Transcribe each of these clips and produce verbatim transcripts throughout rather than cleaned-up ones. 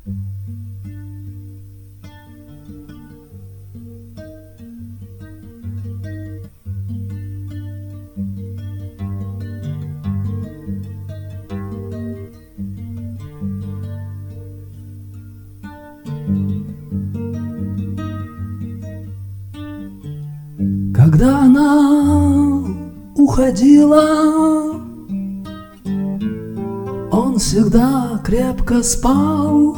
Когда она уходила, он всегда крепко спал,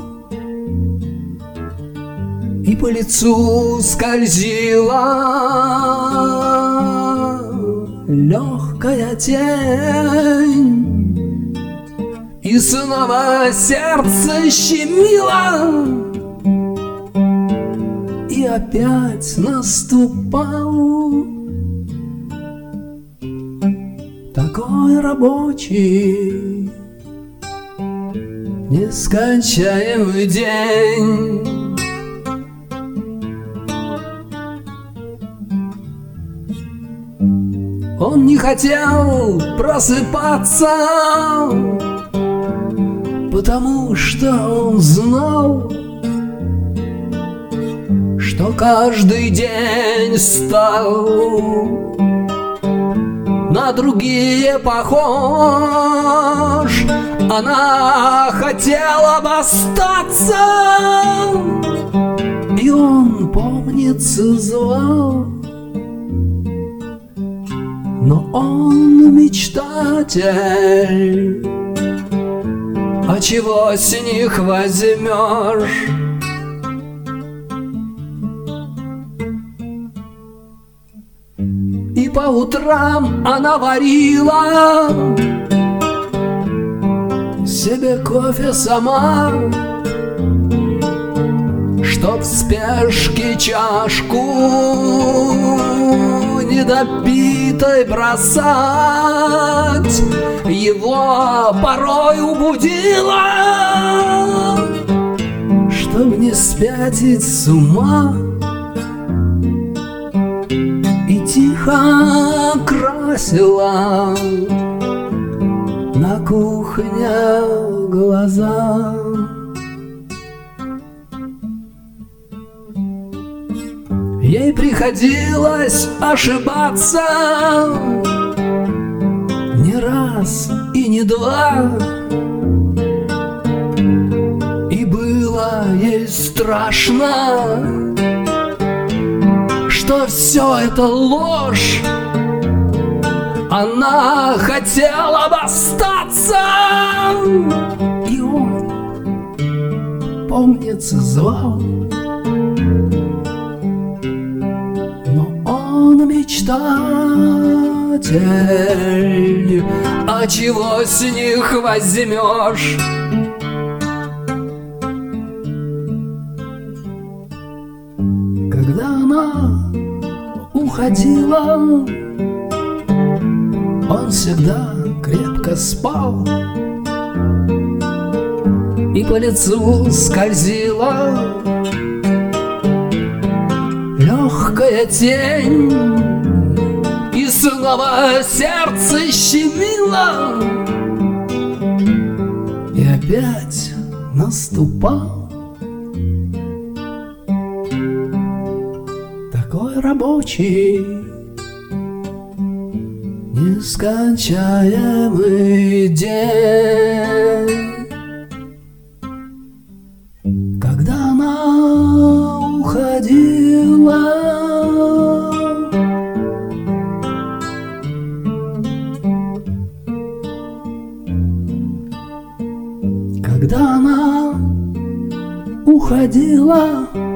и по лицу скользила легкая тень, и снова сердце щемило, и опять наступал такой рабочий нескончаемый день. Он не хотел просыпаться, потому что он знал, что каждый день стал на другие похож. Она хотела бы остаться, и он, помнится, звал. Но он мечтатель, а чего с них возьмешь? И по утрам она варила себе кофе сама, чтоб в спешке чашку недопитой бросать. Его порой убудила, чтоб не спятить с ума, и тихо красила на кухне глаза. Ей приходилось ошибаться не раз и не два, и было ей страшно, что все это ложь. Она хотела бы остаться, и он, помнится, звал. Но он мечтатель, а чего с них возьмешь? Когда она уходила, он всегда крепко спал, и по лицу скользила легкая тень, и снова сердце щемило, и опять наступал такой рабочий нескончаемый день. Когда она уходила, когда она уходила,